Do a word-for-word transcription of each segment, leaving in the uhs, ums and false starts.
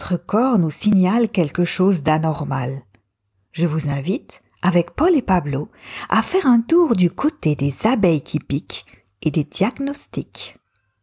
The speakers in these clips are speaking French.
notre corps nous signale quelque chose d'anormal. Je vous invite, avec Paul et Pablo, à faire un tour du côté des abeilles qui piquent et des diagnostics.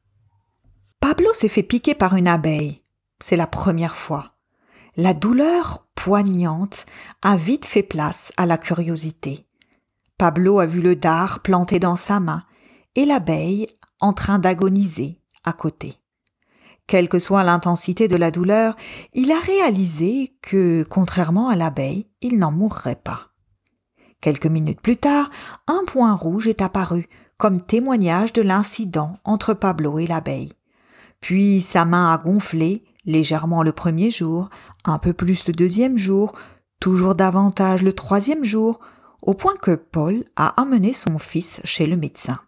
Pablo s'est fait piquer par une abeille. C'est la première fois. La douleur poignante a vite fait place à la curiosité. Pablo a vu le dard planté dans sa main et l'abeille en train d'agoniser à côté. Quelle que soit l'intensité de la douleur, il a réalisé que, contrairement à l'abeille, il n'en mourrait pas. Quelques minutes plus tard, un point rouge est apparu, comme témoignage de l'incident entre Pablo et l'abeille. Puis sa main a gonflé, légèrement le premier jour, un peu plus le deuxième jour, toujours davantage le troisième jour, au point que Paul a amené son fils chez le médecin.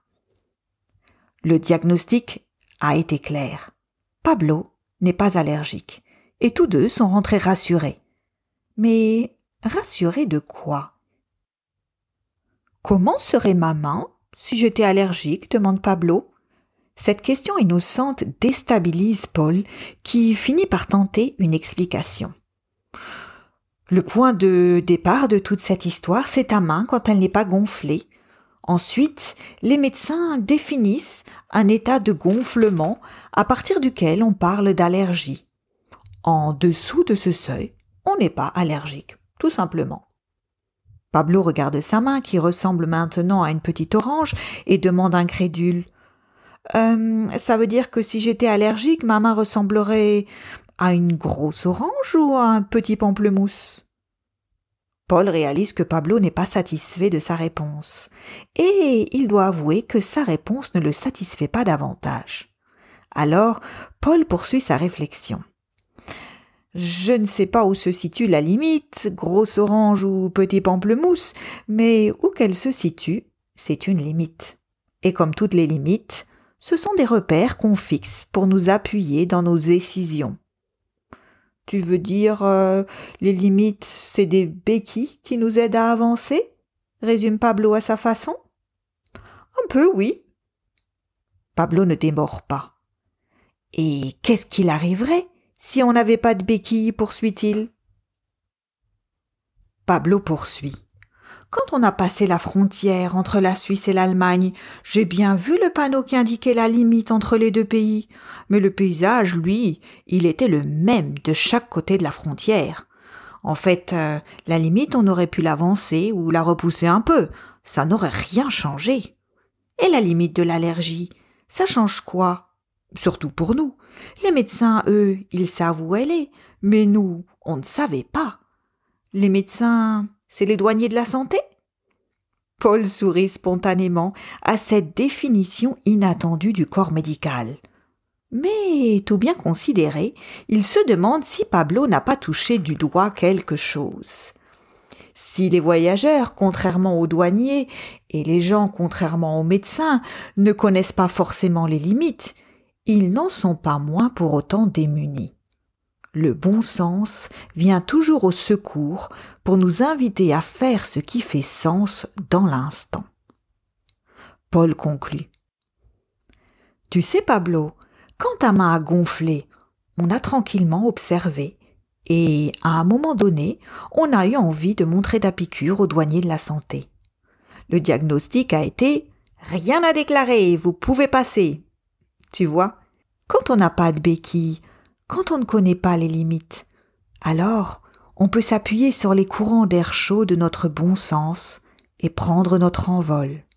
Le diagnostic a été clair. Pablo n'est pas allergique, et tous deux sont rentrés rassurés. Mais rassurés de quoi? Comment serait ma main si j'étais allergique? Demande Pablo. Cette question innocente déstabilise Paul, qui finit par tenter une explication. Le point de départ de toute cette histoire, c'est ta main quand elle n'est pas gonflée. Ensuite, les médecins définissent un état de gonflement à partir duquel on parle d'allergie. En dessous de ce seuil, on n'est pas allergique, tout simplement. Pablo regarde sa main qui ressemble maintenant à une petite orange et demande incrédule. Euh, ça veut dire que si j'étais allergique, ma main ressemblerait à une grosse orange ou à un petit pamplemousse? Paul réalise que Pablo n'est pas satisfait de sa réponse, et il doit avouer que sa réponse ne le satisfait pas davantage. Alors, Paul poursuit sa réflexion. Je ne sais pas où se situe la limite, grosse orange ou petit pamplemousse, mais où qu'elle se situe, c'est une limite. Et comme toutes les limites, ce sont des repères qu'on fixe pour nous appuyer dans nos décisions. Tu veux dire, euh, les limites, c'est des béquilles qui nous aident à avancer? Résume Pablo à sa façon. Un peu, oui. Pablo ne démord pas. Et qu'est-ce qu'il arriverait si on n'avait pas de béquilles, poursuit-il? Pablo poursuit. Quand on a passé la frontière entre la Suisse et l'Allemagne, j'ai bien vu le panneau qui indiquait la limite entre les deux pays. Mais le paysage, lui, il était le même de chaque côté de la frontière. En fait, euh, la limite, on aurait pu l'avancer ou la repousser un peu. Ça n'aurait rien changé. Et la limite de l'allergie, ça change quoi? Surtout pour nous. Les médecins, eux, ils savent où elle est. Mais nous, on ne savait pas. Les médecins... C'est les douaniers de la santé? Paul sourit spontanément à cette définition inattendue du corps médical. Mais, tout bien considéré, il se demande si Pablo n'a pas touché du doigt quelque chose. Si les voyageurs, contrairement aux douaniers, et les gens, contrairement aux médecins, ne connaissent pas forcément les limites, ils n'en sont pas moins pour autant démunis. Le bon sens vient toujours au secours pour nous inviter à faire ce qui fait sens dans l'instant. Paul conclut. Tu sais, Pablo, quand ta main a gonflé, on a tranquillement observé et, à un moment donné, on a eu envie de montrer ta piqûre au douanier de la santé. Le diagnostic a été « Rien à déclarer, vous pouvez passer ». Tu vois, quand on n'a pas de béquille, quand on ne connaît pas les limites, alors on peut s'appuyer sur les courants d'air chaud de notre bon sens et prendre notre envol.